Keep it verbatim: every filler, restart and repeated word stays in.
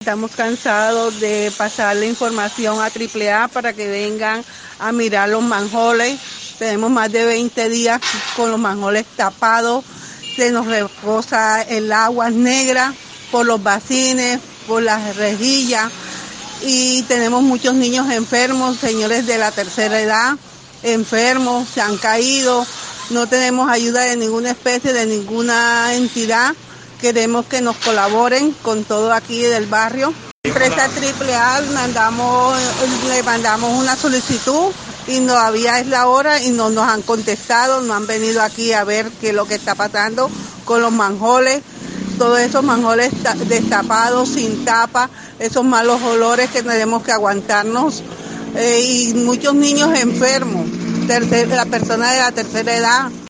Estamos cansados de pasar la información a triple A para que vengan a mirar los manjoles. Tenemos más de veinte días con los manjoles tapados. Se nos reposa el agua negra por los bacines, por las rejillas. Y tenemos muchos niños enfermos, señores de la tercera edad, enfermos, se han caído. No tenemos ayuda de ninguna especie, de ninguna entidad. Queremos que nos colaboren con todo aquí del barrio. Empresa triple A mandamos, le mandamos una solicitud y todavía es la hora y no nos han contestado, no han venido aquí a ver qué es lo que está pasando con los manjoles. Todos esos manjoles destapados, sin tapa, esos malos olores que tenemos que aguantarnos, eh, y muchos niños enfermos, tercer, la persona de la tercera edad.